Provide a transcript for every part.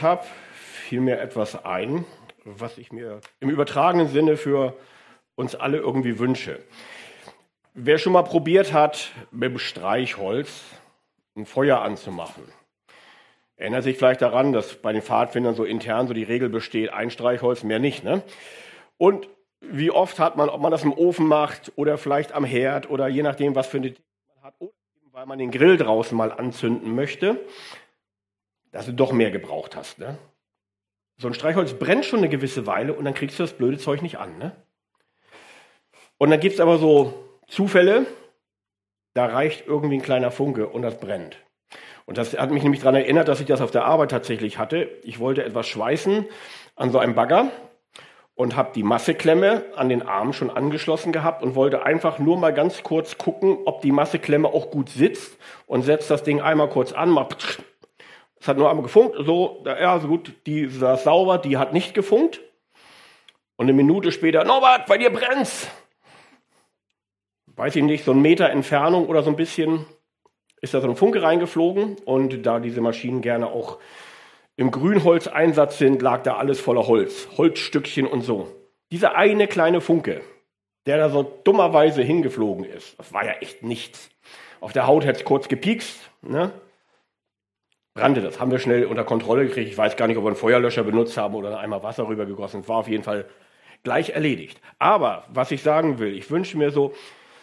habe, fiel mir etwas ein, was ich mir im übertragenen Sinne für uns alle irgendwie wünsche. Wer schon mal probiert hat, mit dem Streichholz ein Feuer anzumachen, erinnert sich vielleicht daran, dass bei den Pfadfindern so intern so die Regel besteht, ein Streichholz, mehr nicht, ne? Und wie oft hat man, ob man das im Ofen macht oder vielleicht am Herd oder je nachdem, was für eine Technik man hat, oder weil man den Grill draußen mal anzünden möchte, dass du doch mehr gebraucht hast, ne? So ein Streichholz brennt schon eine gewisse Weile und dann kriegst du das blöde Zeug nicht an, ne? Und dann gibt es aber so Zufälle, da reicht irgendwie ein kleiner Funke und das brennt. Und das hat mich nämlich daran erinnert, dass ich das auf der Arbeit tatsächlich hatte. Ich wollte etwas schweißen an so einem Bagger und habe die Masseklemme an den Arm schon angeschlossen gehabt und wollte einfach nur mal ganz kurz gucken, ob die Masseklemme auch gut sitzt und setze das Ding einmal kurz an, macht. Es hat nur einmal gefunkt, so, ja, so gut, die war sauber, die hat nicht gefunkt. Und eine Minute später, Norbert, bei dir brennt's. Weiß ich nicht, so 1 Meter Entfernung oder so ein bisschen ist da so ein Funke reingeflogen. Und da diese Maschinen gerne auch im Grünholzeinsatz sind, lag da alles voller Holz, Holzstückchen und so. Dieser eine kleine Funke, der da so dummerweise hingeflogen ist, das war ja echt nichts. Auf der Haut hätte es kurz gepiekst, ne? Brannte das, haben wir schnell unter Kontrolle gekriegt. Ich weiß gar nicht, ob wir einen Feuerlöscher benutzt haben oder einen Eimer Wasser rübergegossen. Es war auf jeden Fall gleich erledigt. Aber was ich sagen will, ich wünsche mir so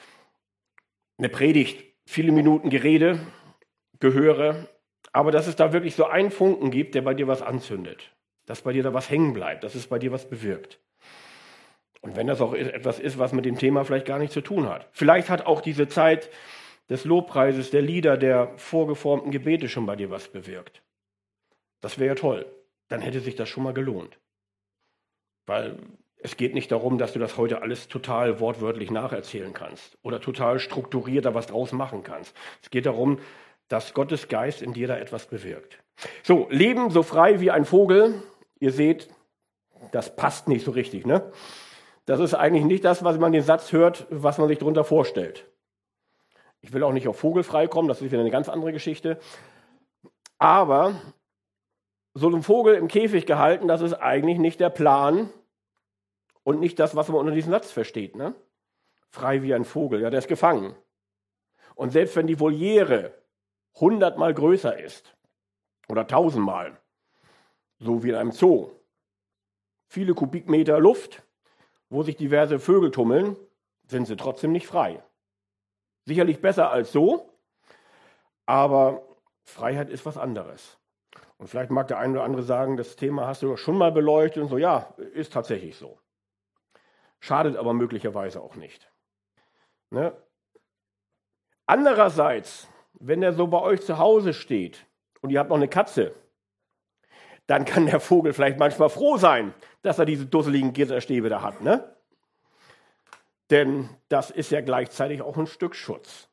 eine Predigt, viele Minuten Gerede, Gehöre, aber dass es da wirklich so einen Funken gibt, der bei dir was anzündet, dass bei dir da was hängen bleibt, dass es bei dir was bewirkt. Und wenn das auch etwas ist, was mit dem Thema vielleicht gar nichts zu tun hat. Vielleicht hat auch diese Zeit des Lobpreises, der Lieder, der vorgeformten Gebete schon bei dir was bewirkt. Das wäre ja toll. Dann hätte sich das schon mal gelohnt. Weil es geht nicht darum, dass du das heute alles total wortwörtlich nacherzählen kannst oder total strukturiert da was draus machen kannst. Es geht darum, dass Gottes Geist in dir da etwas bewirkt. So, Leben so frei wie ein Vogel. Ihr seht, das passt nicht so richtig, ne? Das ist eigentlich nicht das, was man den Satz hört, was man sich darunter vorstellt. Ich will auch nicht auf vogelfrei kommen, das ist wieder eine ganz andere Geschichte. Aber so ein Vogel im Käfig gehalten, das ist eigentlich nicht der Plan und nicht das, was man unter diesem Satz versteht, ne? Frei wie ein Vogel, ja, der ist gefangen. Und selbst wenn die Voliere 100-mal größer ist oder 1000-mal, so wie in einem Zoo, viele Kubikmeter Luft, wo sich diverse Vögel tummeln, sind sie trotzdem nicht frei. Sicherlich besser als so, aber Freiheit ist was anderes. Und vielleicht mag der eine oder andere sagen, das Thema hast du schon mal beleuchtet und so, ja, ist tatsächlich so. Schadet aber möglicherweise auch nicht. Ne? Andererseits, wenn der so bei euch zu Hause steht und ihr habt noch eine Katze, dann kann der Vogel vielleicht manchmal froh sein, dass er diese dusseligen Gitterstäbe da hat, ne? Denn das ist ja gleichzeitig auch ein Stück Schutz.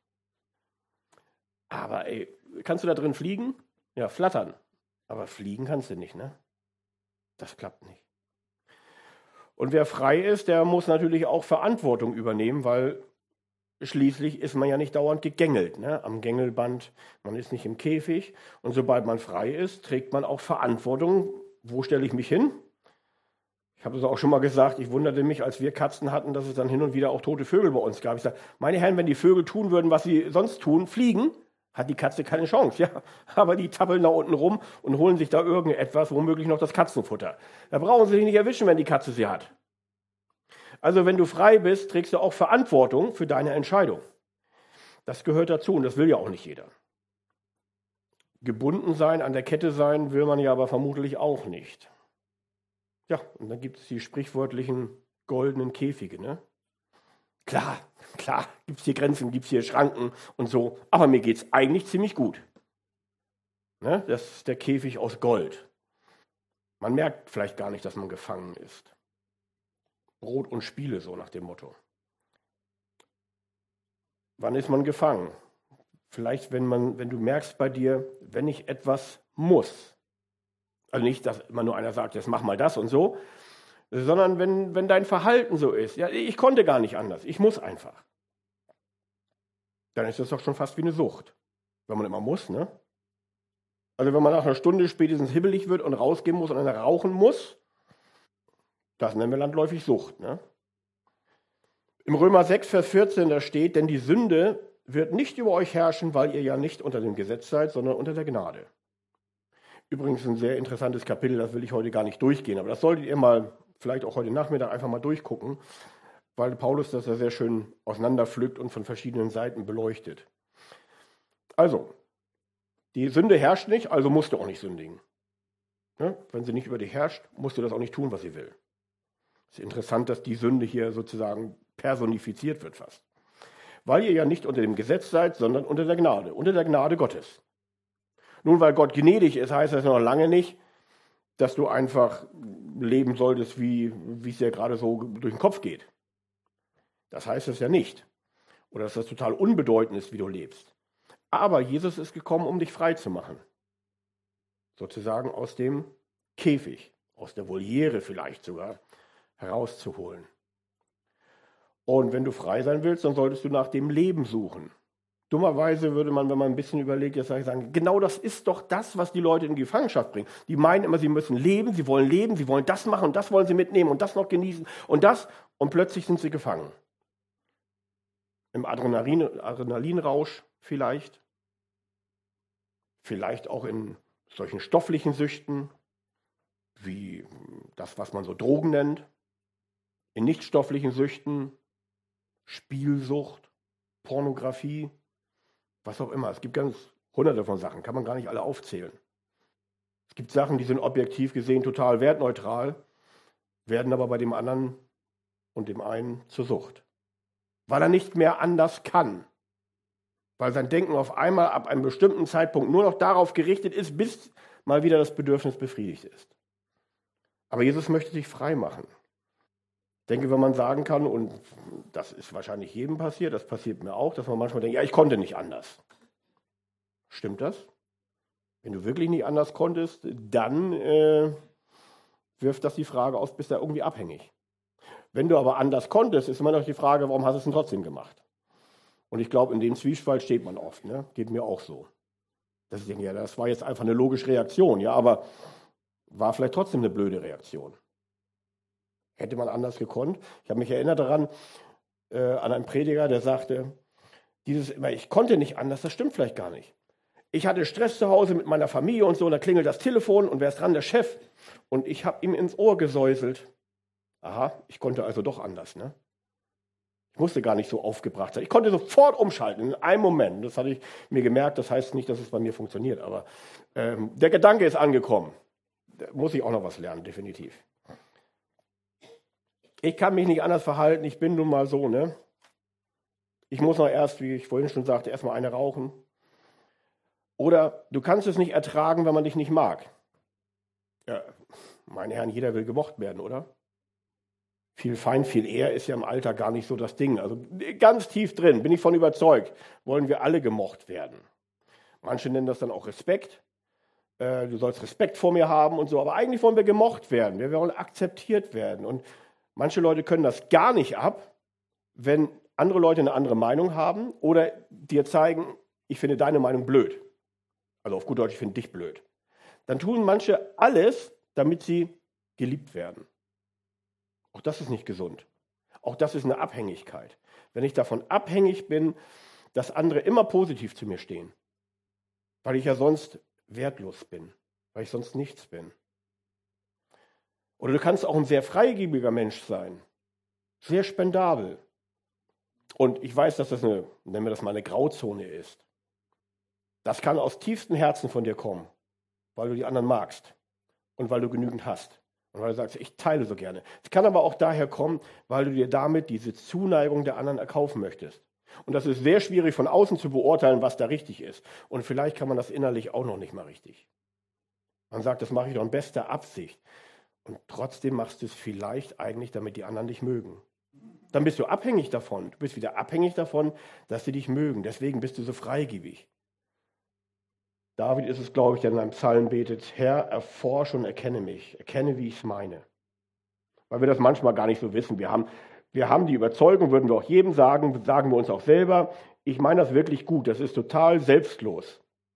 Aber ey, kannst du da drin fliegen? Ja, flattern. Aber fliegen kannst du nicht, ne? Das klappt nicht. Und wer frei ist, der muss natürlich auch Verantwortung übernehmen, weil schließlich ist man ja nicht dauernd gegängelt, ne? Am Gängelband. Man ist nicht im Käfig. Und sobald man frei ist, trägt man auch Verantwortung. Wo stelle ich mich hin? Ich habe es auch schon mal gesagt, ich wunderte mich, als wir Katzen hatten, dass es dann hin und wieder auch tote Vögel bei uns gab. Ich sage, meine Herren, wenn die Vögel tun würden, was sie sonst tun, fliegen, hat die Katze keine Chance. Ja, aber die tappeln da unten rum und holen sich da irgendetwas, womöglich noch das Katzenfutter. Da brauchen sie sich nicht erwischen, wenn die Katze sie hat. Also wenn du frei bist, trägst du auch Verantwortung für deine Entscheidung. Das gehört dazu und das will ja auch nicht jeder. Gebunden sein, an der Kette sein, will man ja aber vermutlich auch nicht. Ja, und dann gibt es die sprichwörtlichen goldenen Käfige, ne? Klar, gibt es hier Grenzen, gibt es hier Schranken und so, aber mir geht es eigentlich ziemlich gut. Ne? Das ist der Käfig aus Gold. Man merkt vielleicht gar nicht, dass man gefangen ist. Brot und Spiele, so nach dem Motto. Wann ist man gefangen? Vielleicht, wenn du merkst bei dir, wenn ich etwas muss. Also nicht, dass immer nur einer sagt, jetzt mach mal das und so, sondern wenn dein Verhalten so ist, ja, ich konnte gar nicht anders, ich muss einfach. Dann ist das doch schon fast wie eine Sucht, wenn man immer muss, ne? Also wenn man nach einer Stunde spätestens hibbelig wird und rausgehen muss und dann rauchen muss, das nennen wir landläufig Sucht. Ne? Im Römer 6, Vers 14, da steht, denn die Sünde wird nicht über euch herrschen, weil ihr ja nicht unter dem Gesetz seid, sondern unter der Gnade. Übrigens ein sehr interessantes Kapitel, das will ich heute gar nicht durchgehen, aber das solltet ihr mal, vielleicht auch heute Nachmittag, einfach mal durchgucken, weil Paulus das ja sehr schön auseinanderpflückt und von verschiedenen Seiten beleuchtet. Also, die Sünde herrscht nicht, also musst du auch nicht sündigen. Ne? Wenn sie nicht über dich herrscht, musst du das auch nicht tun, was sie will. Es ist interessant, dass die Sünde hier sozusagen personifiziert wird fast. Weil ihr ja nicht unter dem Gesetz seid, sondern unter der Gnade Gottes. Nun, weil Gott gnädig ist, heißt das noch lange nicht, dass du einfach leben solltest, wie es dir gerade so durch den Kopf geht. Das heißt es ja nicht. Oder dass das total unbedeutend ist, wie du lebst. Aber Jesus ist gekommen, um dich frei zu machen. Sozusagen aus dem Käfig, aus der Voliere vielleicht sogar, herauszuholen. Und wenn du frei sein willst, dann solltest du nach dem Leben suchen. Dummerweise würde man, wenn man ein bisschen überlegt, jetzt sagen, genau das ist doch das, was die Leute in die Gefangenschaft bringen. Die meinen immer, sie müssen leben, sie wollen das machen und das wollen sie mitnehmen und das noch genießen und das und plötzlich sind sie gefangen. Im Adrenalinrausch vielleicht auch in solchen stofflichen Süchten, wie das, was man so Drogen nennt, in nichtstofflichen Süchten, Spielsucht, Pornografie, was auch immer. Es gibt ganz hunderte von Sachen, kann man gar nicht alle aufzählen. Es gibt Sachen, die sind objektiv gesehen total wertneutral, werden aber bei dem anderen und dem einen zur Sucht. Weil er nicht mehr anders kann. Weil sein Denken auf einmal ab einem bestimmten Zeitpunkt nur noch darauf gerichtet ist, bis mal wieder das Bedürfnis befriedigt ist. Aber Jesus möchte dich frei machen. Ich denke, wenn man sagen kann, und das ist wahrscheinlich jedem passiert, das passiert mir auch, dass man manchmal denkt, ja, ich konnte nicht anders. Stimmt das? Wenn du wirklich nicht anders konntest, dann wirft das die Frage aus, bist du irgendwie abhängig. Wenn du aber anders konntest, ist immer noch die Frage, warum hast du es denn trotzdem gemacht? Und ich glaube, in dem Zwiespalt steht man oft. Ne? Geht mir auch so. Dass ich denke, ja, das war jetzt einfach eine logische Reaktion, ja, aber war vielleicht trotzdem eine blöde Reaktion. Hätte man anders gekonnt. Ich habe mich erinnert daran, an einen Prediger, der sagte, ich konnte nicht anders, das stimmt vielleicht gar nicht. Ich hatte Stress zu Hause mit meiner Familie und so, und da klingelt das Telefon und wer ist dran? Der Chef. Und ich habe ihm ins Ohr gesäuselt. Aha, ich konnte also doch anders, ne? Ich musste gar nicht so aufgebracht sein. Ich konnte sofort umschalten, in einem Moment. Das hatte ich mir gemerkt, das heißt nicht, dass es bei mir funktioniert, aber der Gedanke ist angekommen. Da muss ich auch noch was lernen, definitiv. Ich kann mich nicht anders verhalten, ich bin nun mal so, ne? Ich muss noch erst, wie ich vorhin schon sagte, erstmal eine rauchen. Oder du kannst es nicht ertragen, wenn man dich nicht mag. Ja, meine Herren, jeder will gemocht werden, oder? Viel Feind, viel Ehr ist ja im Alter gar nicht so das Ding. Also ganz tief drin, bin ich von überzeugt, wollen wir alle gemocht werden. Manche nennen das dann auch Respekt. Du sollst Respekt vor mir haben und so, aber eigentlich wollen wir gemocht werden. Wir wollen akzeptiert werden. Und manche Leute können das gar nicht ab, wenn andere Leute eine andere Meinung haben oder dir zeigen, ich finde deine Meinung blöd. Also auf gut Deutsch, ich finde dich blöd. Dann tun manche alles, damit sie geliebt werden. Auch das ist nicht gesund. Auch das ist eine Abhängigkeit. Wenn ich davon abhängig bin, dass andere immer positiv zu mir stehen, weil ich ja sonst wertlos bin, weil ich sonst nichts bin. Oder du kannst auch ein sehr freigebiger Mensch sein, sehr spendabel. Und ich weiß, dass das nennen wir das mal eine Grauzone ist. Das kann aus tiefstem Herzen von dir kommen, weil du die anderen magst und weil du genügend hast. Und weil du sagst, ich teile so gerne. Es kann aber auch daher kommen, weil du dir damit diese Zuneigung der anderen erkaufen möchtest. Und das ist sehr schwierig von außen zu beurteilen, was da richtig ist. Und vielleicht kann man das innerlich auch noch nicht mal richtig. Man sagt, das mache ich doch in bester Absicht. Und trotzdem machst du es vielleicht eigentlich, damit die anderen dich mögen. Dann bist du abhängig davon. Du bist wieder abhängig davon, dass sie dich mögen. Deswegen bist du so freigebig. David ist es, glaube ich, der in einem Psalm betet, Herr, erforsche und erkenne mich. Erkenne, wie ich es meine. Weil wir das manchmal gar nicht so wissen. Wir haben die Überzeugung, würden wir auch jedem sagen wir uns auch selber, ich meine das wirklich gut, das ist total selbstlos.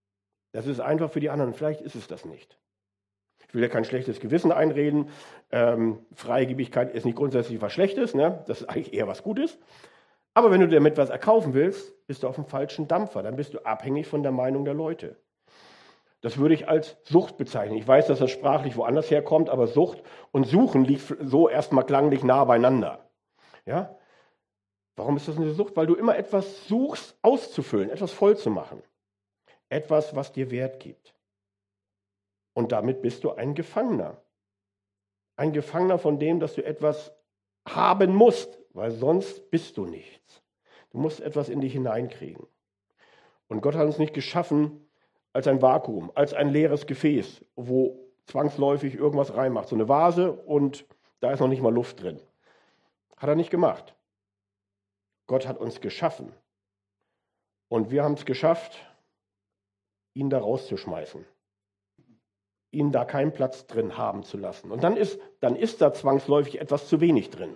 Das ist einfach für die anderen. Vielleicht ist es das nicht. Ich will ja kein schlechtes Gewissen einreden. Freigebigkeit ist nicht grundsätzlich was Schlechtes, ne? Das ist eigentlich eher was Gutes. Aber wenn du damit was erkaufen willst, bist du auf dem falschen Dampfer. Dann bist du abhängig von der Meinung der Leute. Das würde ich als Sucht bezeichnen. Ich weiß, dass das sprachlich woanders herkommt, aber Sucht und Suchen liegt so erstmal klanglich nah beieinander. Ja? Warum ist das eine Sucht? Weil du immer etwas suchst, auszufüllen, etwas voll zu machen. Etwas, was dir Wert gibt. Und damit bist du ein Gefangener. Ein Gefangener von dem, dass du etwas haben musst, weil sonst bist du nichts. Du musst etwas in dich hineinkriegen. Und Gott hat uns nicht geschaffen als ein Vakuum, als ein leeres Gefäß, wo zwangsläufig irgendwas reinmacht. So eine Vase und da ist noch nicht mal Luft drin. Hat er nicht gemacht. Gott hat uns geschaffen. Und wir haben es geschafft, ihn da rauszuschmeißen. Ihn da keinen Platz drin haben zu lassen. Und dann ist da zwangsläufig etwas zu wenig drin.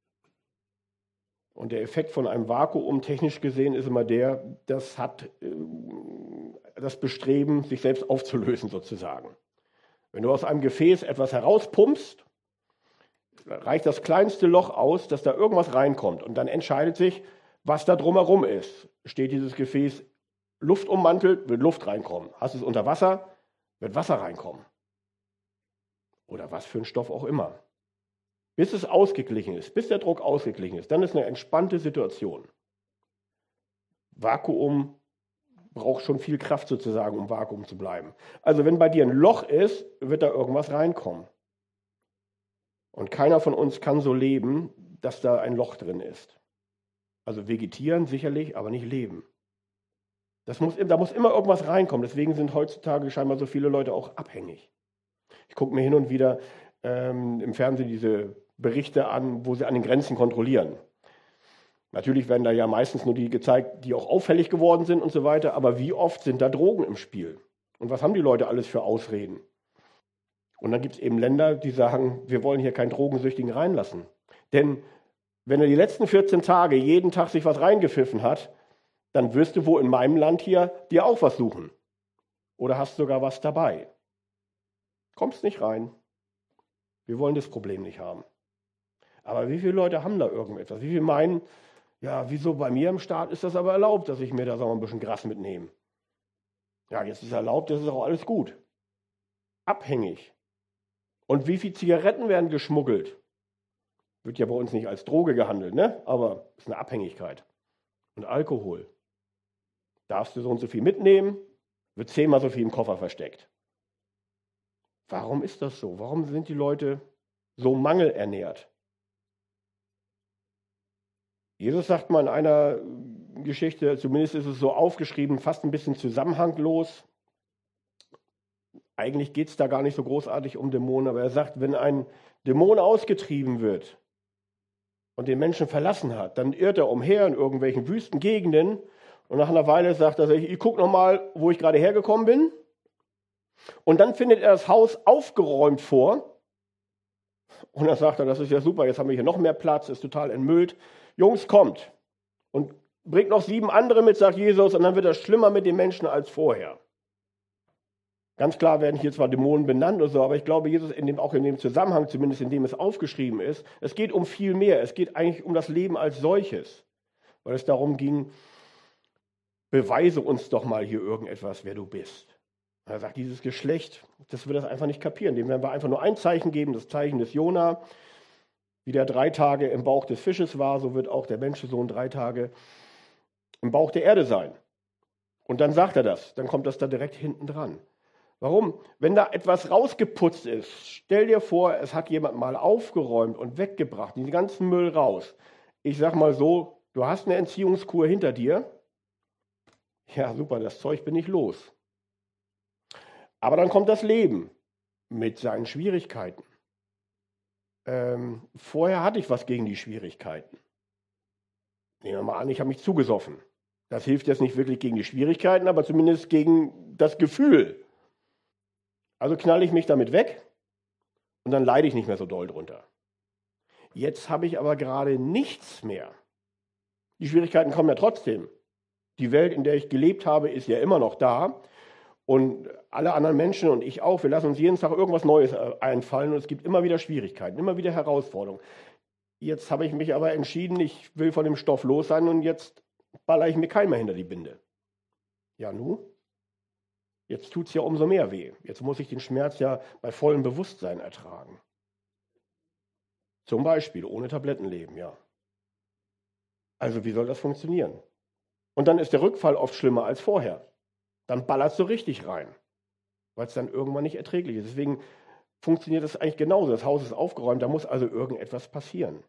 Und der Effekt von einem Vakuum, technisch gesehen, ist immer das hat das Bestreben, sich selbst aufzulösen sozusagen. Wenn du aus einem Gefäß etwas herauspumpst, reicht das kleinste Loch aus, dass da irgendwas reinkommt. Und dann entscheidet sich, was da drumherum ist. Steht dieses Gefäß luftummantelt, wird Luft reinkommen. Hast du es unter Wasser, wird Wasser reinkommen. Oder was für ein Stoff auch immer. Bis es ausgeglichen ist, bis der Druck ausgeglichen ist, dann ist eine entspannte Situation. Vakuum braucht schon viel Kraft sozusagen, um Vakuum zu bleiben. Also wenn bei dir ein Loch ist, wird da irgendwas reinkommen. Und keiner von uns kann so leben, dass da ein Loch drin ist. Also vegetieren sicherlich, aber nicht leben. Da muss immer irgendwas reinkommen. Deswegen sind heutzutage scheinbar so viele Leute auch abhängig. Ich gucke mir hin und wieder im Fernsehen diese Berichte an, wo sie an den Grenzen kontrollieren. Natürlich werden da ja meistens nur die gezeigt, die auch auffällig geworden sind und so weiter. Aber wie oft sind da Drogen im Spiel? Und was haben die Leute alles für Ausreden? Und dann gibt es eben Länder, die sagen, wir wollen hier keinen Drogensüchtigen reinlassen. Denn wenn er die letzten 14 Tage jeden Tag sich was reingepfiffen hat, dann wirst du wohl in meinem Land hier dir auch was suchen. Oder hast sogar was dabei. Kommst nicht rein. Wir wollen das Problem nicht haben. Aber wie viele Leute haben da irgendetwas? Wie viele meinen, ja, wieso bei mir im Staat ist das aber erlaubt, dass ich mir da ein bisschen Gras mitnehme? Ja, jetzt ist es erlaubt, das ist auch alles gut. Abhängig. Und wie viele Zigaretten werden geschmuggelt? Wird ja bei uns nicht als Droge gehandelt, ne? Aber ist eine Abhängigkeit. Und Alkohol. Darfst du so und so viel mitnehmen, wird 10-mal so viel im Koffer versteckt. Warum ist das so? Warum sind die Leute so mangelernährt? Jesus sagt mal in einer Geschichte, zumindest ist es so aufgeschrieben, fast ein bisschen zusammenhanglos. Eigentlich geht es da gar nicht so großartig um Dämonen, aber er sagt, wenn ein Dämon ausgetrieben wird und den Menschen verlassen hat, dann irrt er umher in irgendwelchen wüsten Gegenden und nach einer Weile sagt er, ich gucke nochmal, wo ich gerade hergekommen bin. Und dann findet er das Haus aufgeräumt vor und dann sagt er, das ist ja super, jetzt haben wir hier noch mehr Platz, ist total entmüllt. Jungs, kommt und bringt noch 7 andere mit, sagt Jesus, und dann wird das schlimmer mit den Menschen als vorher. Ganz klar werden hier zwar Dämonen benannt oder so, aber ich glaube, Jesus auch in dem Zusammenhang, zumindest in dem es aufgeschrieben ist, es geht um viel mehr. Es geht eigentlich um das Leben als solches, weil es darum ging, beweise uns doch mal hier irgendetwas, wer du bist. Und er sagt, dieses Geschlecht, das wird das einfach nicht kapieren. Dem werden wir einfach nur ein Zeichen geben, das Zeichen des Jona. Wie der 3 Tage im Bauch des Fisches war, so wird auch der Menschensohn 3 Tage im Bauch der Erde sein. Und dann sagt er das, dann kommt das da direkt hinten dran. Warum? Wenn da etwas rausgeputzt ist, stell dir vor, es hat jemand mal aufgeräumt und weggebracht, den ganzen Müll raus. Ich sag mal so, du hast eine Entziehungskur hinter dir. Ja, super, das Zeug bin ich los. Aber dann kommt das Leben mit seinen Schwierigkeiten. Vorher hatte ich was gegen die Schwierigkeiten. Nehmen wir mal an, ich habe mich zugesoffen. Das hilft jetzt nicht wirklich gegen die Schwierigkeiten, aber zumindest gegen das Gefühl. Also knalle ich mich damit weg und dann leide ich nicht mehr so doll drunter. Jetzt habe ich aber gerade nichts mehr. Die Schwierigkeiten kommen ja trotzdem. Die Welt, in der ich gelebt habe, ist ja immer noch da. Und alle anderen Menschen und ich auch, wir lassen uns jeden Tag irgendwas Neues einfallen und es gibt immer wieder Schwierigkeiten, immer wieder Herausforderungen. Jetzt habe ich mich aber entschieden, ich will von dem Stoff los sein und jetzt baller ich mir keinen mehr hinter die Binde. Ja, nu? Jetzt tut es ja umso mehr weh. Jetzt muss ich den Schmerz ja bei vollem Bewusstsein ertragen. Zum Beispiel ohne Tabletten leben, ja. Also wie soll das funktionieren? Und dann ist der Rückfall oft schlimmer als vorher. Dann ballerst du richtig rein, weil es dann irgendwann nicht erträglich ist. Deswegen funktioniert das eigentlich genauso. Das Haus ist aufgeräumt, da muss also irgendetwas passieren.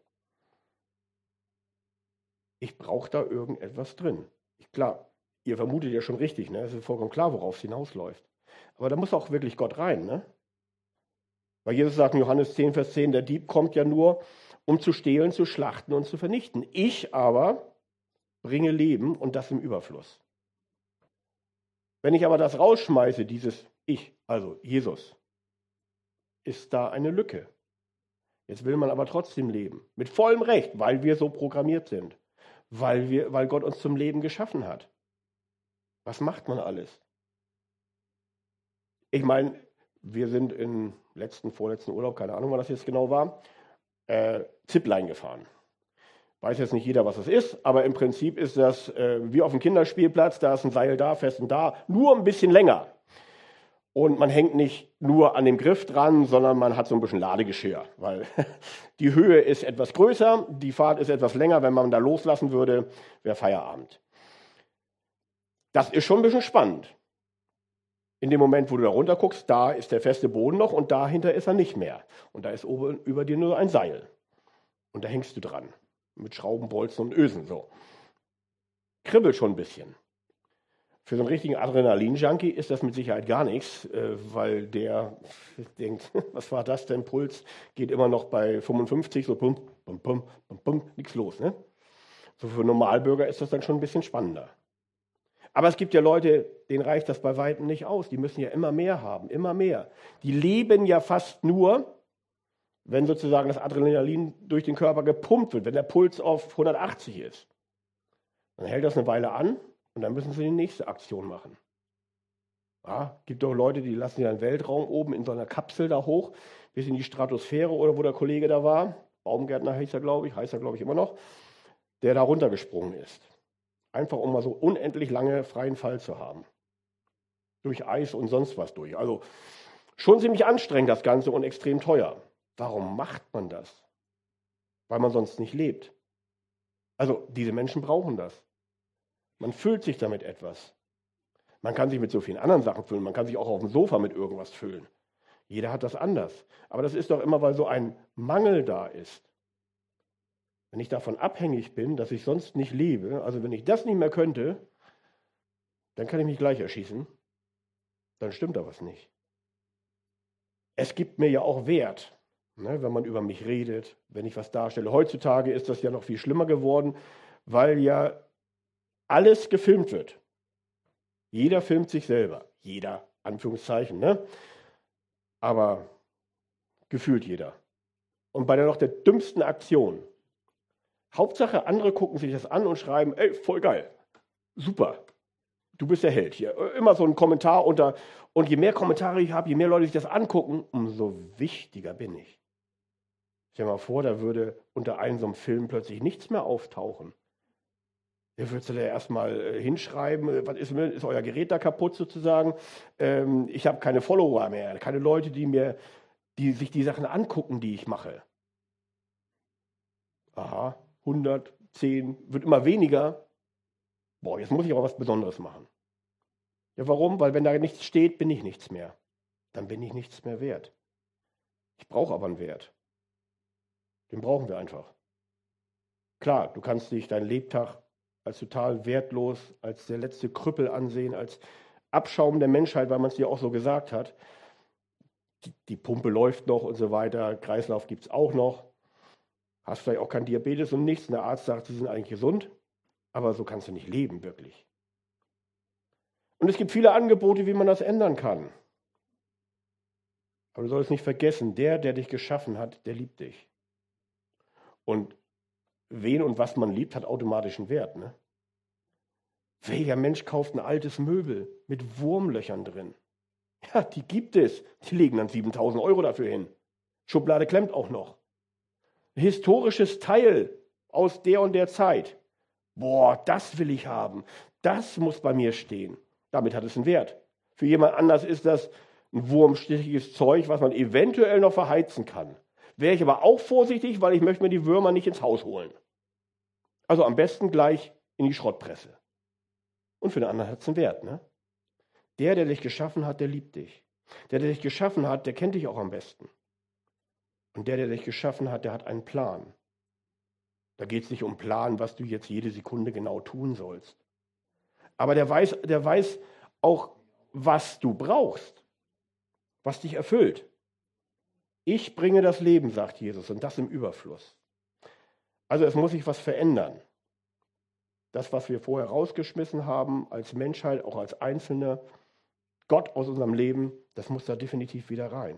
Ich brauche da irgendetwas drin. Klar, ihr vermutet ja schon richtig, ne? Es ist vollkommen klar, worauf es hinausläuft. Aber da muss auch wirklich Gott rein, ne? Weil Jesus sagt in Johannes 10, Vers 10, der Dieb kommt ja nur, um zu stehlen, zu schlachten und zu vernichten. Ich aber bringe Leben und das im Überfluss. Wenn ich aber das rausschmeiße, dieses Ich, also Jesus, ist da eine Lücke. Jetzt will man aber trotzdem leben. Mit vollem Recht, weil wir so programmiert sind. Weil Gott uns zum Leben geschaffen hat. Was macht man alles? Ich meine, wir sind im vorletzten Urlaub, keine Ahnung, wann das jetzt genau war, Zipline gefahren. Weiß jetzt nicht jeder, was das ist, aber im Prinzip ist das wie auf dem Kinderspielplatz, da ist ein Seil da, fest und da, nur ein bisschen länger. Und man hängt nicht nur an dem Griff dran, sondern man hat so ein bisschen Ladegeschirr, weil die Höhe ist etwas größer, die Fahrt ist etwas länger, wenn man da loslassen würde, wäre Feierabend. Das ist schon ein bisschen spannend. In dem Moment, wo du da runter guckst, da ist der feste Boden noch und dahinter ist er nicht mehr. Und da ist oben über dir nur ein Seil. Und da hängst du dran. Mit Schrauben, Bolzen und Ösen so. Kribbelt schon ein bisschen. Für so einen richtigen Adrenalin-Junkie ist das mit Sicherheit gar nichts, weil der denkt, was war das denn? Puls geht immer noch bei 55, so pum, pum, pum, pum, pum, nichts los. Ne? So für Normalbürger ist das dann schon ein bisschen spannender. Aber es gibt ja Leute, denen reicht das bei Weitem nicht aus. Die müssen ja immer mehr haben, immer mehr. Die leben ja fast nur, wenn sozusagen das Adrenalin durch den Körper gepumpt wird, wenn der Puls auf 180 ist. Dann hält das eine Weile an und dann müssen sie die nächste Aktion machen. Ja, gibt doch Leute, die lassen ja den Weltraum oben in so einer Kapsel da hoch, bis in die Stratosphäre oder wo der Kollege da war, Baumgärtner heißt er, glaube ich immer noch, der da runtergesprungen ist. Einfach um mal so unendlich lange freien Fall zu haben. Durch Eis und sonst was durch. Also schon ziemlich anstrengend das Ganze und extrem teuer. Warum macht man das? Weil man sonst nicht lebt. Also diese Menschen brauchen das. Man füllt sich damit etwas. Man kann sich mit so vielen anderen Sachen füllen. Man kann sich auch auf dem Sofa mit irgendwas füllen. Jeder hat das anders. Aber das ist doch immer, weil so ein Mangel da ist. Wenn ich davon abhängig bin, dass ich sonst nicht lebe, also wenn ich das nicht mehr könnte, dann kann ich mich gleich erschießen. Dann stimmt da was nicht. Es gibt mir ja auch Wert, ne, wenn man über mich redet, wenn ich was darstelle. Heutzutage ist das ja noch viel schlimmer geworden, weil ja alles gefilmt wird. Jeder filmt sich selber. Jeder, Anführungszeichen, ne? Aber gefühlt jeder. Und bei der dümmsten Aktion. Hauptsache, andere gucken sich das an und schreiben, ey, voll geil, super, du bist der Held hier. Immer so ein Kommentar unter. Und je mehr Kommentare ich habe, je mehr Leute sich das angucken, umso wichtiger bin ich. Stell dir mal vor, da würde unter einem so einem Film plötzlich nichts mehr auftauchen. Da würdest du da erstmal hinschreiben, was ist euer Gerät da kaputt sozusagen? Ich habe keine Follower mehr, keine Leute, die sich die Sachen angucken, die ich mache. Aha, 100, 10, wird immer weniger. Boah, jetzt muss ich aber was Besonderes machen. Ja, warum? Weil wenn da nichts steht, bin ich nichts mehr. Dann bin ich nichts mehr wert. Ich brauche aber einen Wert. Den brauchen wir einfach. Klar, du kannst dich deinen Lebtag als total wertlos, als der letzte Krüppel ansehen, als Abschaum der Menschheit, weil man es dir auch so gesagt hat. Die Pumpe läuft noch und so weiter, Kreislauf gibt es auch noch. Hast vielleicht auch kein Diabetes und nichts. Und der Arzt sagt, sie sind eigentlich gesund, aber so kannst du nicht leben, wirklich. Und es gibt viele Angebote, wie man das ändern kann. Aber du sollst nicht vergessen, der dich geschaffen hat, der liebt dich. Und wen und was man liebt, hat automatisch einen Wert. Ne? Welcher Mensch kauft ein altes Möbel mit Wurmlöchern drin? Ja, die gibt es. Die legen dann 7.000 Euro dafür hin. Schublade klemmt auch noch. Ein historisches Teil aus der und der Zeit. Boah, das will ich haben. Das muss bei mir stehen. Damit hat es einen Wert. Für jemand anders ist das ein wurmstichiges Zeug, was man eventuell noch verheizen kann. Wäre ich aber auch vorsichtig, weil ich möchte mir die Würmer nicht ins Haus holen. Also am besten gleich in die Schrottpresse. Und für den anderen hat es einen Wert, ne? Der dich geschaffen hat, der liebt dich. Der dich geschaffen hat, der kennt dich auch am besten. Und der dich geschaffen hat, der hat einen Plan. Da geht es nicht um Plan, was du jetzt jede Sekunde genau tun sollst. Aber der weiß auch, was du brauchst, was dich erfüllt. Ich bringe das Leben, sagt Jesus, und das im Überfluss. Also es muss sich was verändern. Das, was wir vorher rausgeschmissen haben, als Menschheit, auch als Einzelne, Gott aus unserem Leben, das muss da definitiv wieder rein.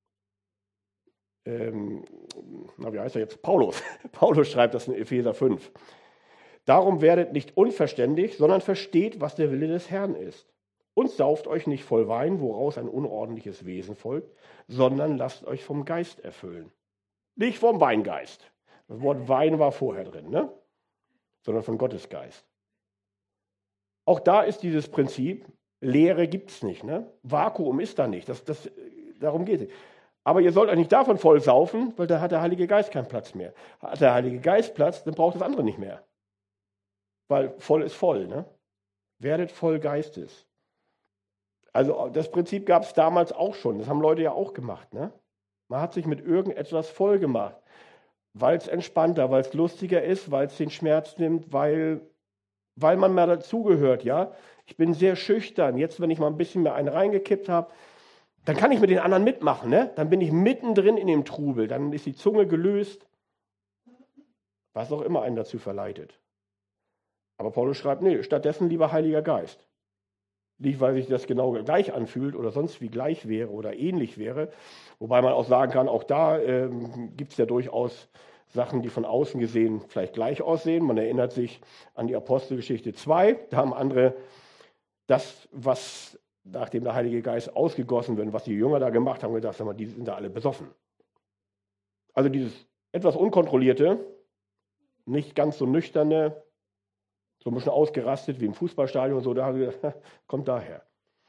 Wie heißt er jetzt? Paulus. Paulus schreibt das in Epheser 5. Darum werdet nicht unverständig, sondern versteht, was der Wille des Herrn ist. Und sauft euch nicht voll Wein, woraus ein unordentliches Wesen folgt, sondern lasst euch vom Geist erfüllen. Nicht vom Weingeist. Das Wort Wein war vorher drin, ne? Sondern von Gottes Geist. Auch da ist dieses Prinzip, Leere gibt es nicht. Ne? Vakuum ist da nicht. Darum geht es. Aber ihr sollt euch nicht davon voll saufen, weil da hat der Heilige Geist keinen Platz mehr. Hat der Heilige Geist Platz, dann braucht das andere nicht mehr. Weil voll ist voll. Ne? Werdet voll Geistes. Also das Prinzip gab es damals auch schon. Das haben Leute ja auch gemacht. Ne? Man hat sich mit irgendetwas voll gemacht. Weil es entspannter, weil es lustiger ist, weil es den Schmerz nimmt, weil man mehr dazugehört. Ja? Ich bin sehr schüchtern. Jetzt, wenn ich mal ein bisschen mehr einen reingekippt habe, dann kann ich mit den anderen mitmachen. Ne? Dann bin ich mittendrin in dem Trubel. Dann ist die Zunge gelöst. Was auch immer einen dazu verleitet. Aber Paulus schreibt, nee, stattdessen lieber Heiliger Geist. Nicht, weil sich das genau gleich anfühlt oder sonst wie gleich wäre oder ähnlich wäre. Wobei man auch sagen kann, auch da gibt es ja durchaus Sachen, die von außen gesehen vielleicht gleich aussehen. Man erinnert sich an die Apostelgeschichte 2. Da haben andere das, was nachdem der Heilige Geist ausgegossen wird, was die Jünger da gemacht haben, gedacht, die sind da alle besoffen. Also dieses etwas unkontrollierte, nicht ganz so nüchterne, so ein bisschen ausgerastet wie im Fußballstadion und so, da haben wir gedacht, kommt daher.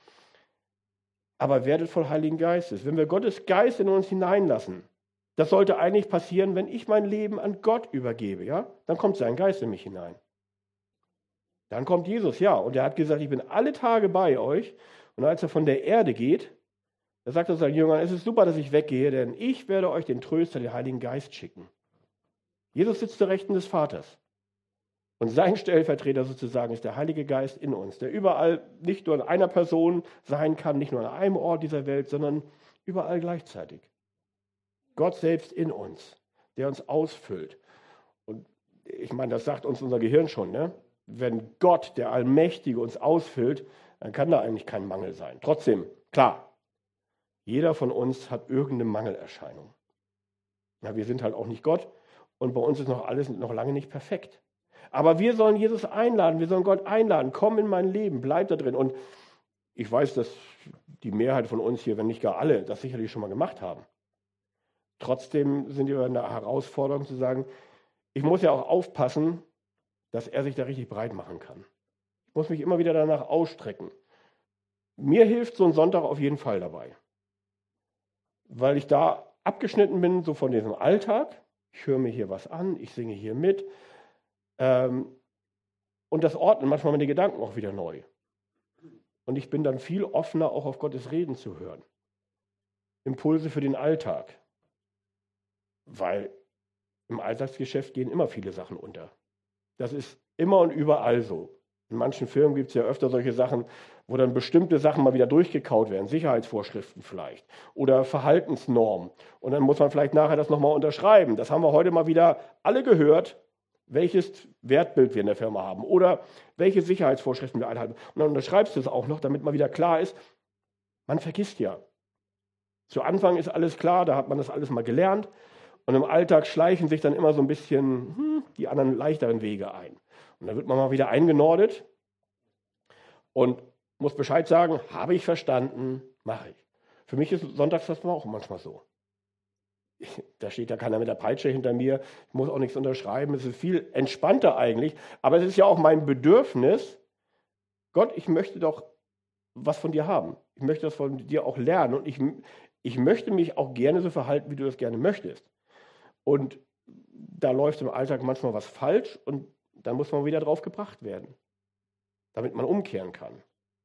Aber werdet voll Heiligen Geistes. Wenn wir Gottes Geist in uns hineinlassen, das sollte eigentlich passieren, wenn ich mein Leben an Gott übergebe, ja? Dann kommt sein Geist in mich hinein. Dann kommt Jesus, ja, und er hat gesagt, ich bin alle Tage bei euch. Und als er von der Erde geht, da sagt er seinen Jüngern, es ist super, dass ich weggehe, denn ich werde euch den Tröster, den Heiligen Geist schicken. Jesus sitzt zur Rechten des Vaters. Und sein Stellvertreter sozusagen ist der Heilige Geist in uns, der überall nicht nur in einer Person sein kann, nicht nur an einem Ort dieser Welt, sondern überall gleichzeitig. Gott selbst in uns, der uns ausfüllt. Und ich meine, das sagt uns unser Gehirn schon, ne? Wenn Gott, der Allmächtige, uns ausfüllt, dann kann da eigentlich kein Mangel sein. Trotzdem, klar, jeder von uns hat irgendeine Mangelerscheinung. Ja, wir sind halt auch nicht Gott und bei uns ist noch alles noch lange nicht perfekt. Aber wir sollen Jesus einladen, wir sollen Gott einladen, komm in mein Leben, bleib da drin. Und ich weiß, dass die Mehrheit von uns hier, wenn nicht gar alle, das sicherlich schon mal gemacht haben. Trotzdem sind wir in der Herausforderung zu sagen, ich muss ja auch aufpassen, dass er sich da richtig breit machen kann. Ich muss mich immer wieder danach ausstrecken. Mir hilft so ein Sonntag auf jeden Fall dabei. Weil ich da abgeschnitten bin, so von diesem Alltag. Ich höre mir hier was an, ich singe hier mit. Und das ordnet manchmal meine Gedanken auch wieder neu. Und ich bin dann viel offener, auch auf Gottes Reden zu hören. Impulse für den Alltag. Weil im Alltagsgeschäft gehen immer viele Sachen unter. Das ist immer und überall so. In manchen Firmen gibt es ja öfter solche Sachen, wo dann bestimmte Sachen mal wieder durchgekaut werden, Sicherheitsvorschriften vielleicht oder Verhaltensnormen. Und dann muss man vielleicht nachher das nochmal unterschreiben. Das haben wir heute mal wieder alle gehört, welches Wertbild wir in der Firma haben oder welche Sicherheitsvorschriften wir einhalten. Und dann unterschreibst du es auch noch, damit mal wieder klar ist, man vergisst ja. Zu Anfang ist alles klar, da hat man das alles mal gelernt. Und im Alltag schleichen sich dann immer so ein bisschen die anderen leichteren Wege ein. Und dann wird man mal wieder eingenordet. und muss Bescheid sagen, habe ich verstanden, mache ich. Für mich ist sonntags das auch manchmal so. Da steht ja keiner mit der Peitsche hinter mir, ich muss auch nichts unterschreiben, es ist viel entspannter eigentlich, aber es ist ja auch mein Bedürfnis, Gott, ich möchte doch was von dir haben. Ich möchte das von dir auch lernen und ich möchte mich auch gerne so verhalten, wie du das gerne möchtest. Und da läuft im Alltag manchmal was falsch und dann muss man wieder drauf gebracht werden, damit man umkehren kann.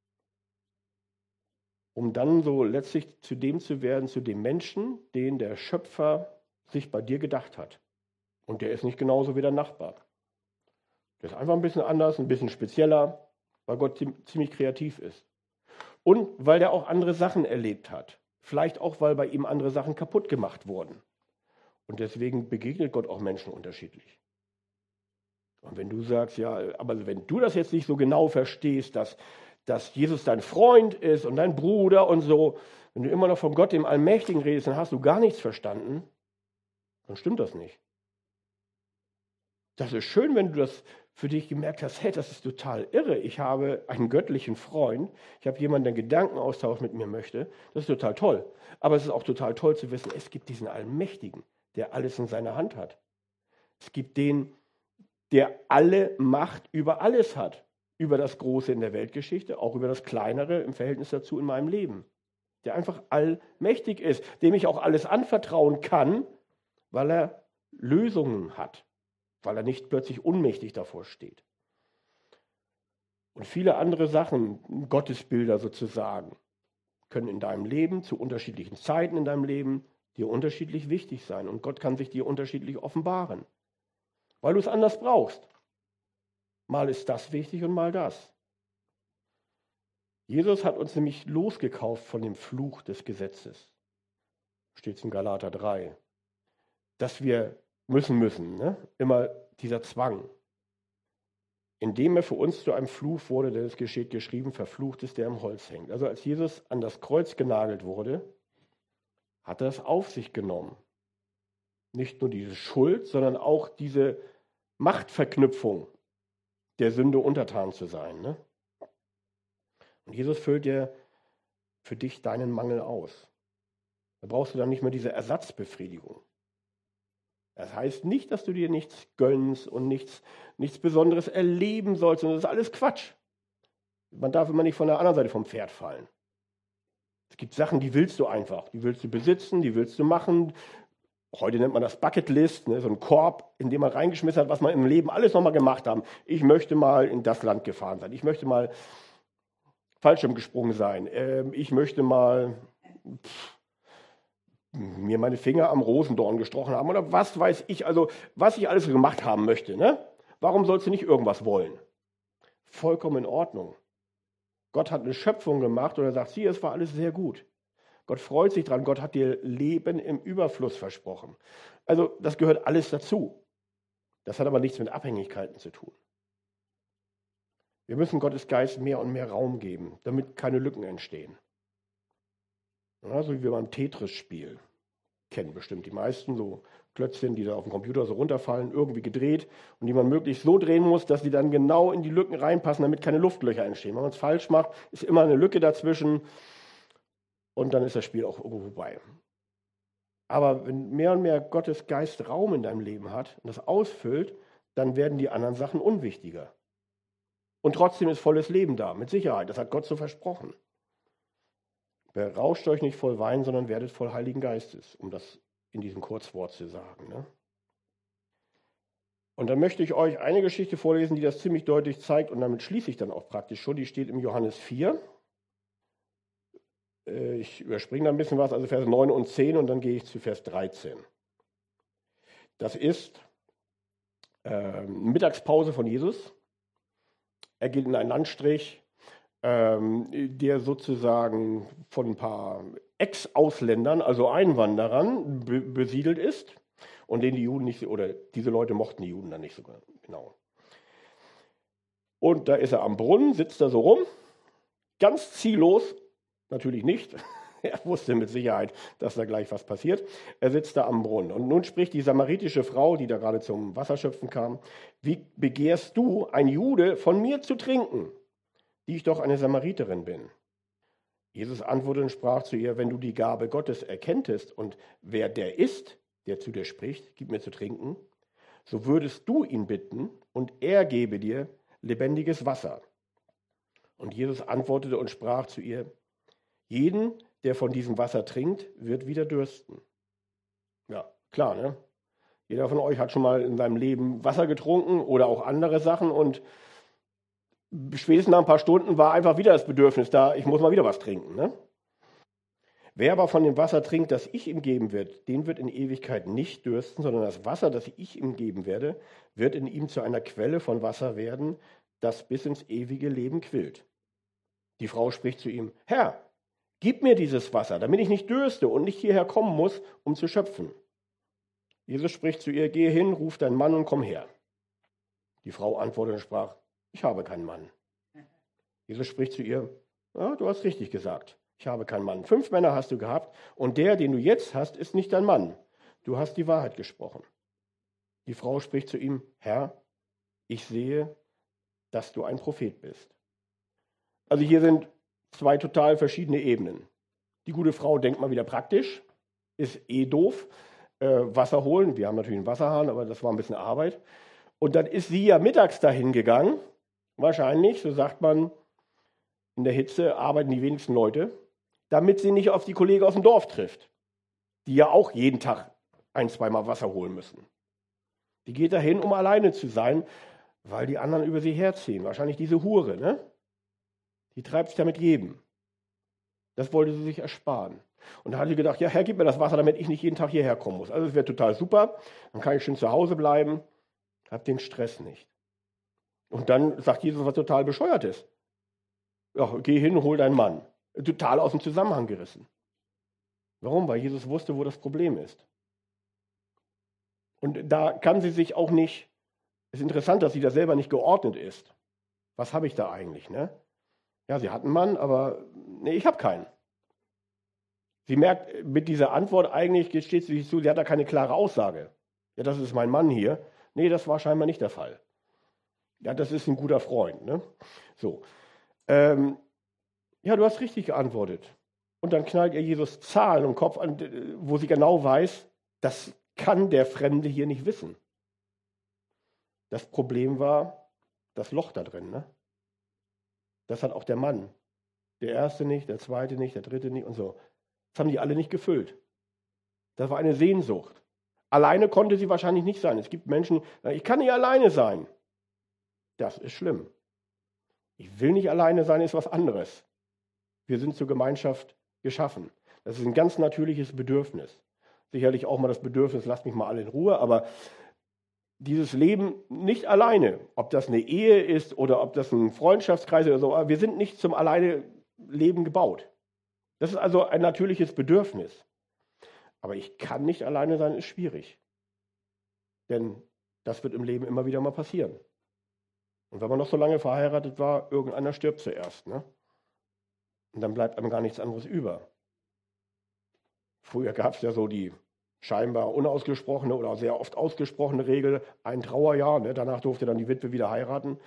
Um dann so letztlich zu dem zu werden, zu dem Menschen, den der Schöpfer sich bei dir gedacht hat. Und der ist nicht genauso wie der Nachbar. Der ist einfach ein bisschen anders, ein bisschen spezieller, weil Gott ziemlich kreativ ist. Und weil der auch andere Sachen erlebt hat. Vielleicht auch, weil bei ihm andere Sachen kaputt gemacht wurden. Und deswegen begegnet Gott auch Menschen unterschiedlich. Und wenn du sagst, ja, aber wenn du das jetzt nicht so genau verstehst, dass Jesus dein Freund ist und dein Bruder und so, wenn du immer noch von Gott, dem Allmächtigen, redest, dann hast du gar nichts verstanden, dann stimmt das nicht. Das ist schön, wenn du das für dich gemerkt hast, hey, das ist total irre. Ich habe einen göttlichen Freund, ich habe jemanden, der Gedankenaustausch mit mir möchte. Das ist total toll. Aber es ist auch total toll zu wissen, es gibt diesen Allmächtigen, der alles in seiner Hand hat. Es gibt den, der alle Macht über alles hat. Über das Große in der Weltgeschichte, auch über das Kleinere im Verhältnis dazu in meinem Leben. Der einfach allmächtig ist, dem ich auch alles anvertrauen kann, weil er Lösungen hat, weil er nicht plötzlich ohnmächtig davor steht. Und viele andere Sachen, Gottesbilder sozusagen, können in deinem Leben, zu unterschiedlichen Zeiten in deinem Leben, dir unterschiedlich wichtig sein. Und Gott kann sich dir unterschiedlich offenbaren, weil du es anders brauchst. Mal ist das wichtig und mal das. Jesus hat uns nämlich losgekauft von dem Fluch des Gesetzes. Steht es in Galater 3. Dass wir müssen, ne? Immer dieser Zwang. Indem er für uns zu einem Fluch wurde, denn es steht geschrieben, verflucht ist, der am Holz hängt. Also als Jesus an das Kreuz genagelt wurde, hat er es auf sich genommen. Nicht nur diese Schuld, sondern auch diese Machtverknüpfung, der Sünde untertan zu sein. Ne? Und Jesus füllt dir für dich deinen Mangel aus. Da brauchst du dann nicht mehr diese Ersatzbefriedigung. Das heißt nicht, dass du dir nichts gönnst und nichts Besonderes erleben sollst. Und das ist alles Quatsch. Man darf immer nicht von der anderen Seite vom Pferd fallen. Es gibt Sachen, die willst du einfach. Die willst du besitzen, die willst du machen. Heute nennt man das Bucketlist, ne, so ein Korb, in den man reingeschmissen hat, was man im Leben alles nochmal gemacht haben. Ich möchte mal in das Land gefahren sein. Ich möchte mal Fallschirm gesprungen sein. Ich möchte mal mir meine Finger am Rosendorn gestochen haben. Oder was weiß ich, also was ich alles gemacht haben möchte. Ne? Warum sollst du nicht irgendwas wollen? Vollkommen in Ordnung. Gott hat eine Schöpfung gemacht und er sagt, es war alles sehr gut. Gott freut sich dran, Gott hat dir Leben im Überfluss versprochen. Also das gehört alles dazu. Das hat aber nichts mit Abhängigkeiten zu tun. Wir müssen Gottes Geist mehr und mehr Raum geben, damit keine Lücken entstehen. Ja, so wie wir beim Tetris-Spiel kennen bestimmt die meisten, so Klötzchen, die da auf dem Computer so runterfallen, irgendwie gedreht und die man möglichst so drehen muss, dass die dann genau in die Lücken reinpassen, damit keine Luftlöcher entstehen. Wenn man es falsch macht, ist immer eine Lücke dazwischen. Und dann ist das Spiel auch irgendwo vorbei. Aber wenn mehr und mehr Gottes Geist Raum in deinem Leben hat und das ausfüllt, dann werden die anderen Sachen unwichtiger. Und trotzdem ist volles Leben da, mit Sicherheit. Das hat Gott so versprochen. Berauscht euch nicht voll Wein, sondern werdet voll Heiligen Geistes, um das in diesem Kurzwort zu sagen. Ne? Und dann möchte ich euch eine Geschichte vorlesen, die das ziemlich deutlich zeigt. Und damit schließe ich dann auch praktisch schon. Die steht im Johannes 4. Ich überspringe da ein bisschen was, also Vers 9 und 10 und dann gehe ich zu Vers 13. Das ist Mittagspause von Jesus. Er geht in einen Landstrich, der sozusagen von ein paar Ex-Ausländern, also Einwanderern, besiedelt ist und den die Juden nicht, oder diese Leute mochten die Juden dann nicht so genau. Und da ist er am Brunnen, sitzt da so rum, ganz ziellos. Natürlich nicht. Er wusste mit Sicherheit, dass da gleich was passiert. Er sitzt da am Brunnen. Und nun spricht die samaritische Frau, die da gerade zum Wasserschöpfen kam, wie begehrst du, ein Jude, von mir zu trinken, die ich doch eine Samariterin bin. Jesus antwortete und sprach zu ihr, wenn du die Gabe Gottes erkenntest und wer der ist, der zu dir spricht, gib mir zu trinken, so würdest du ihn bitten und er gebe dir lebendiges Wasser. Und Jesus antwortete und sprach zu ihr, jeden, der von diesem Wasser trinkt, wird wieder dürsten. Ja, klar, ne? Jeder von euch hat schon mal in seinem Leben Wasser getrunken oder auch andere Sachen und spätestens nach ein paar Stunden war einfach wieder das Bedürfnis da, ich muss mal wieder was trinken. Ne? Wer aber von dem Wasser trinkt, das ich ihm geben werde, den wird in Ewigkeit nicht dürsten, sondern das Wasser, das ich ihm geben werde, wird in ihm zu einer Quelle von Wasser werden, das bis ins ewige Leben quillt. Die Frau spricht zu ihm, Herr, gib mir dieses Wasser, damit ich nicht dürste und nicht hierher kommen muss, um zu schöpfen. Jesus spricht zu ihr, gehe hin, ruf deinen Mann und komm her. Die Frau antwortete und sprach, ich habe keinen Mann. Jesus spricht zu ihr, ja, du hast richtig gesagt, ich habe keinen Mann. 5 Männer hast du gehabt und der, den du jetzt hast, ist nicht dein Mann. Du hast die Wahrheit gesprochen. Die Frau spricht zu ihm, Herr, ich sehe, dass du ein Prophet bist. Also hier sind 2 total verschiedene Ebenen. Die gute Frau denkt mal wieder praktisch, ist doof, Wasser holen. Wir haben natürlich einen Wasserhahn, aber das war ein bisschen Arbeit. Und dann ist sie ja mittags dahin gegangen. Wahrscheinlich, so sagt man, in der Hitze arbeiten die wenigsten Leute, damit sie nicht auf die Kollegen aus dem Dorf trifft, die ja auch jeden Tag 1-2 Mal Wasser holen müssen. Die geht dahin, um alleine zu sein, weil die anderen über sie herziehen. Wahrscheinlich diese Hure, ne? Die treibt sich da mit jedem. Das wollte sie sich ersparen. Und da hat sie gedacht, ja, Herr, gib mir das Wasser, damit ich nicht jeden Tag hierher kommen muss. Also es wäre total super, dann kann ich schön zu Hause bleiben, habe den Stress nicht. Und dann sagt Jesus was total Bescheuertes. Ja, geh hin, hol deinen Mann. Total aus dem Zusammenhang gerissen. Warum? Weil Jesus wusste, wo das Problem ist. Und da kann sie sich auch nicht, es ist interessant, dass sie da selber nicht geordnet ist. Was habe ich da eigentlich, ne? Ja, sie hat einen Mann, aber nee, ich habe keinen. Sie merkt mit dieser Antwort eigentlich, gesteht sie sich zu, sie hat da keine klare Aussage. Ja, das ist mein Mann hier. Nee, das war scheinbar nicht der Fall. Ja, das ist ein guter Freund. Ne? So. Ja, du hast richtig geantwortet. Und dann knallt ihr Jesus Zahlen im Kopf an, wo sie genau weiß, das kann der Fremde hier nicht wissen. Das Problem war das Loch da drin. Ne? Das hat auch der Mann. Der erste nicht, der zweite nicht, der dritte nicht und so. Das haben die alle nicht gefüllt. Das war eine Sehnsucht. Alleine konnte sie wahrscheinlich nicht sein. Es gibt Menschen, die sagen, ich kann nicht alleine sein. Das ist schlimm. Ich will nicht alleine sein, ist was anderes. Wir sind zur Gemeinschaft geschaffen. Das ist ein ganz natürliches Bedürfnis. Sicherlich auch mal das Bedürfnis, lasst mich mal alle in Ruhe, aber dieses Leben nicht alleine, ob das eine Ehe ist oder ob das ein Freundschaftskreis ist oder so, aber wir sind nicht zum alleine Leben gebaut. Das ist also ein natürliches Bedürfnis. Aber ich kann nicht alleine sein, ist schwierig. Denn das wird im Leben immer wieder mal passieren. Und wenn man noch so lange verheiratet war, irgendeiner stirbt zuerst. Ne? Und dann bleibt einem gar nichts anderes über. Früher gab es ja so die scheinbar unausgesprochene oder sehr oft ausgesprochene Regel, ein Trauerjahr, ne? Danach durfte dann die Witwe wieder heiraten.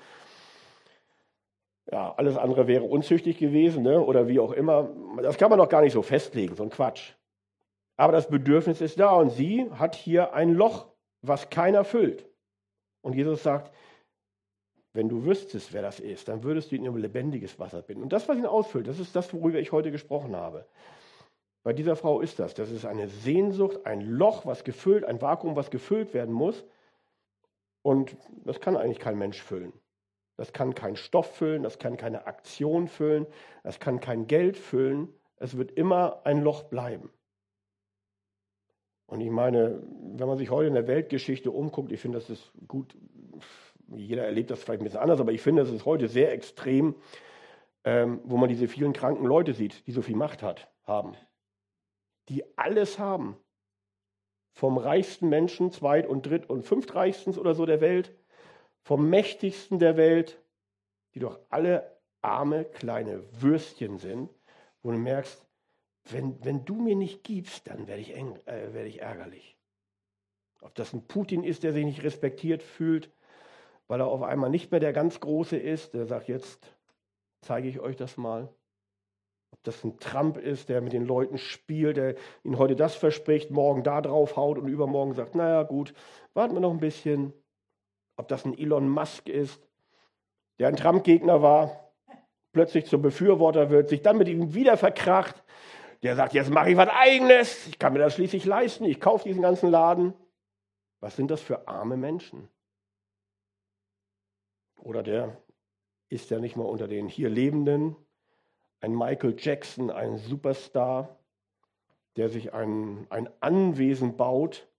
Ja, alles andere wäre unzüchtig gewesen, ne? Oder wie auch immer. Das kann man doch gar nicht so festlegen, so ein Quatsch. Aber das Bedürfnis ist da und sie hat hier ein Loch, was keiner füllt. Und Jesus sagt, wenn du wüsstest, wer das ist, dann würdest du ihn um lebendiges Wasser bitten. Und das, was ihn ausfüllt, das ist das, worüber ich heute gesprochen habe. Bei dieser Frau ist das. Das ist eine Sehnsucht, ein Loch, was gefüllt, ein Vakuum, was gefüllt werden muss. Und das kann eigentlich kein Mensch füllen. Das kann kein Stoff füllen, das kann keine Aktion füllen, das kann kein Geld füllen. Es wird immer ein Loch bleiben. Und ich meine, wenn man sich heute in der Weltgeschichte umguckt, ich finde, das ist gut, jeder erlebt das vielleicht ein bisschen anders, aber ich finde, das ist heute sehr extrem, wo man diese vielen kranken Leute sieht, die so viel Macht haben. Die alles haben. Vom reichsten Menschen, zweit- und dritt- und fünftreichsten oder so der Welt, vom mächtigsten der Welt, die doch alle arme kleine Würstchen sind, wo du merkst, wenn du mir nicht gibst, dann werde ich ärgerlich. Ob das ein Putin ist, der sich nicht respektiert fühlt, weil er auf einmal nicht mehr der ganz Große ist, der sagt jetzt, zeige ich euch das mal. Ob das ein Trump ist, der mit den Leuten spielt, der ihnen heute das verspricht, morgen da drauf haut und übermorgen sagt, naja gut, warten wir noch ein bisschen. Ob das ein Elon Musk ist, der ein Trump-Gegner war, plötzlich zum Befürworter wird, sich dann mit ihm wieder verkracht, der sagt, jetzt mache ich was Eigenes, ich kann mir das schließlich leisten, ich kaufe diesen ganzen Laden. Was sind das für arme Menschen? Oder der ist ja nicht mal unter den hier Lebenden, ein Michael Jackson, ein Superstar, der sich ein Anwesen baut,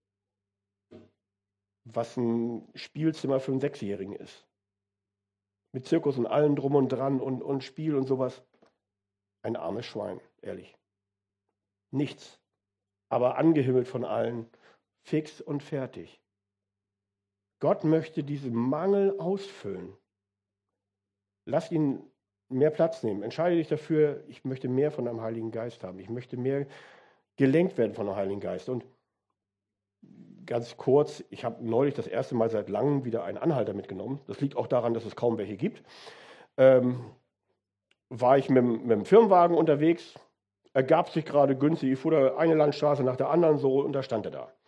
was ein Spielzimmer für einen Sechsjährigen ist. Mit Zirkus und allem drum und dran und Spiel und sowas. Ein armes Schwein, ehrlich. Nichts, aber angehimmelt von allen, fix und fertig. Gott möchte diesen Mangel ausfüllen. Lass ihn mehr Platz nehmen. Entscheide dich dafür, ich möchte mehr von deinem Heiligen Geist haben. Ich möchte mehr gelenkt werden von dem Heiligen Geist. Und ganz kurz, ich habe neulich das erste Mal seit langem wieder einen Anhalter mitgenommen. Das liegt auch daran, dass es kaum welche gibt. War ich mit dem Firmenwagen unterwegs, ergab sich gerade günstig, ich fuhr da eine Landstraße nach der anderen so und da stand er da.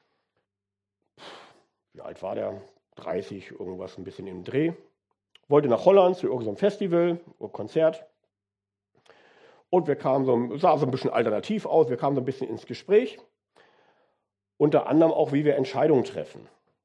Wie alt war der? 30, irgendwas, ein bisschen im Dreh. Wollte nach Holland zu irgendeinem Festival oder Konzert. Und wir kamen sah so ein bisschen alternativ aus, wir kamen so ein bisschen ins Gespräch. Unter anderem auch, wie wir Entscheidungen treffen.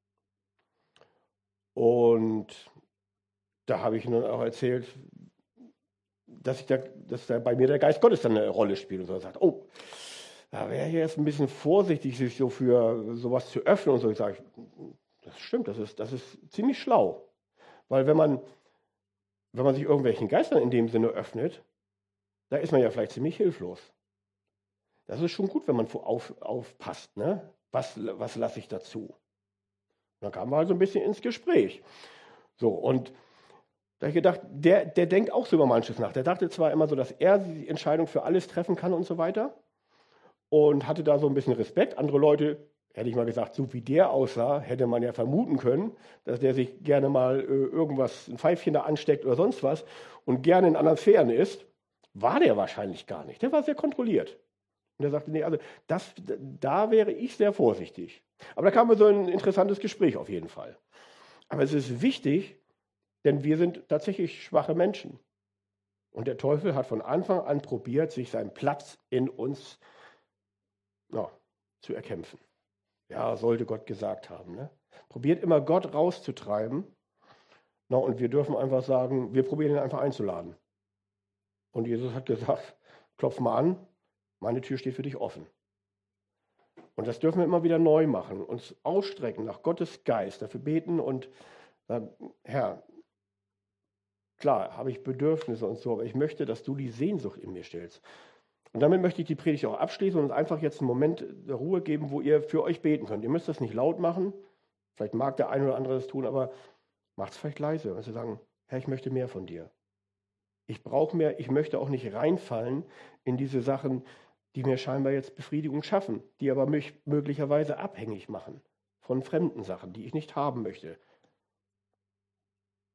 Und da habe ich ihm dann auch erzählt, dass da bei mir der Geist Gottes dann eine Rolle spielt. Und so. Er sagt, oh, da wäre ich jetzt ein bisschen vorsichtig, sich so für sowas zu öffnen. Und so. Ich sage, das stimmt, das ist ziemlich schlau. Weil wenn man sich irgendwelchen Geistern in dem Sinne öffnet, da ist man ja vielleicht ziemlich hilflos. Das ist schon gut, wenn man aufpasst. Ne? Was lasse ich dazu? Und dann kamen wir also ein bisschen ins Gespräch. So, und da habe ich gedacht, der denkt auch so über manches nach. Der dachte zwar immer so, dass er die Entscheidung für alles treffen kann und so weiter und hatte da so ein bisschen Respekt. Andere Leute, hätte ich mal gesagt, so wie der aussah, hätte man ja vermuten können, dass der sich gerne mal irgendwas, ein Pfeifchen da ansteckt oder sonst was und gerne in anderen Sphären ist. War der wahrscheinlich gar nicht. Der war sehr kontrolliert. Und er sagte, nee, also da wäre ich sehr vorsichtig. Aber da kam so ein interessantes Gespräch auf jeden Fall. Aber es ist wichtig, denn wir sind tatsächlich schwache Menschen. Und der Teufel hat von Anfang an probiert, sich seinen Platz in uns zu erkämpfen. Ja, sollte Gott gesagt haben. Ne? Probiert immer Gott rauszutreiben. Und wir dürfen einfach sagen, wir probieren ihn einfach einzuladen. Und Jesus hat gesagt, klopf mal an, meine Tür steht für dich offen. Und das dürfen wir immer wieder neu machen, uns ausstrecken nach Gottes Geist, dafür beten und sagen, Herr, klar, habe ich Bedürfnisse und so, aber ich möchte, dass du die Sehnsucht in mir stillst. Und damit möchte ich die Predigt auch abschließen und uns einfach jetzt einen Moment der Ruhe geben, wo ihr für euch beten könnt. Ihr müsst das nicht laut machen, vielleicht mag der eine oder andere das tun, aber macht es vielleicht leise und sagen, Herr, ich möchte mehr von dir. Ich brauche mehr, ich möchte auch nicht reinfallen in diese Sachen, die mir scheinbar jetzt Befriedigung schaffen, die aber mich möglicherweise abhängig machen von fremden Sachen, die ich nicht haben möchte.